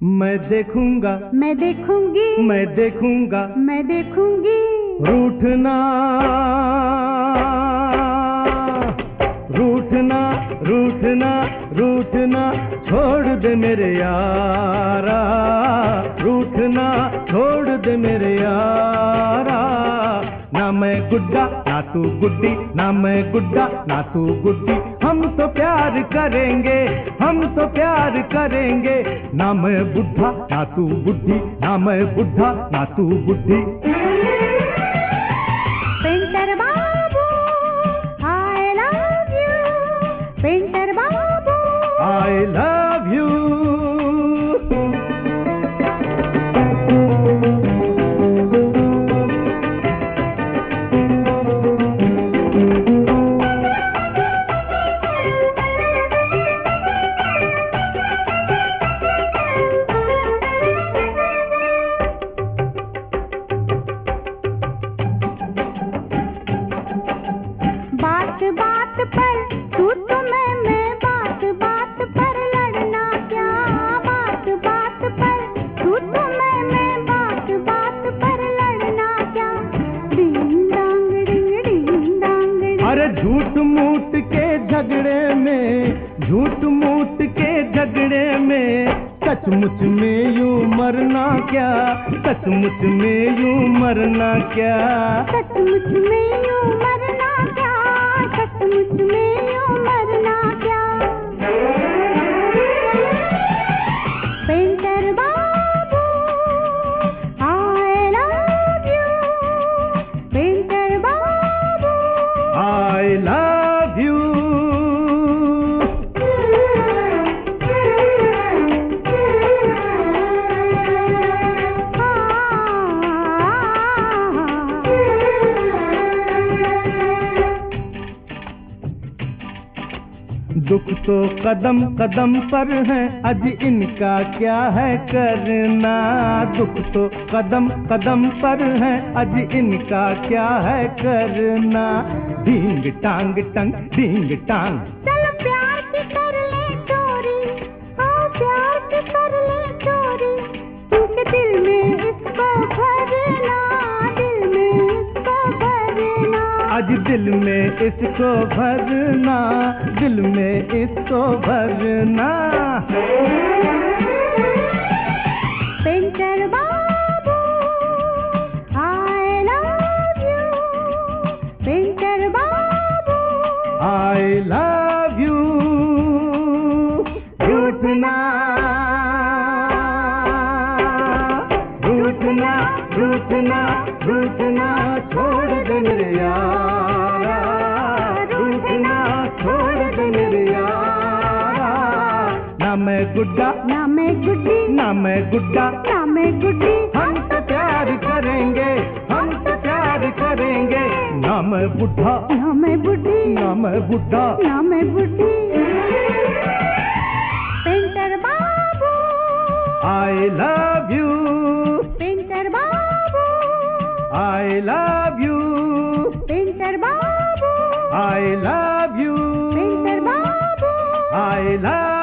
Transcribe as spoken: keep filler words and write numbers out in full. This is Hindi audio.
मैं देखूंगा, मैं देखूंगी, मैं देखूंगा, मैं देखूंगी। रूठना रूठना रूठना रूठना छोड़ दे मेरे यारा, रूठना छोड़ दे मेरे यारा। ना मैं गुड्डा ना तू गुड्डी, ना मैं गुड्डा ना तू गुड्डी, हम तो प्यार करेंगे, हम तो प्यार करेंगे। ना मैं बुढ़ा ना तू बुढ़ी, ना मैं बुढ़ा ना तू बुढ़ी। Painter babu I love you, painter babu I love you. बात बात पर तू तो मैं मैं, बात बात पर लड़ना क्या, बात बात पर तू तो मैं मैं, बात बात पर लड़ना क्या। डिंग डांग डिंग डिंग डांग डिंग। अरे झूठ मूठ के झगड़े में, झूठ मूठ के झगड़े में, सचमुच में यूं मरना क्या, सचमुच में यूं मरना क्या। सचमुच में यूं मरना क्या, सचमुच में यूं मरना क्या। Painter babu I love you, painter babu I love you. दुख तो कदम कदम पर है, अज इनका क्या है करना। दुख तो कदम कदम पर है, अज इनका क्या है करना। डींग टांग टंग डींग टांग। चल प्यार की कर ले चोरी, हाँ प्यार की कर ले चोरी, क्योंकि दिल में इसको भरना, दिल में इसको भरना। आज दिल में इसको भरना, दिल में इसको भरना। Painter babu I love you, painter babu I love you. रूठना रूठना रूठना रूठना छोड़ दे मेरे यारा, रूठना छोड़ दे मेरे यारा। ना मैं गुड्डा ना मैं गुड्डी, ना मैं गुड्डा, ना मैं गुड्डी, हम तो प्यार करेंगे, हम तो प्यार करेंगे। ना मैं बुढ़ा ना मैं बुड्ढी, ना मैं बुढ़ा। ना मैं बुड्ढी। Painter babu I love you, painter babu I love you, painter babu I love you, painter babu I love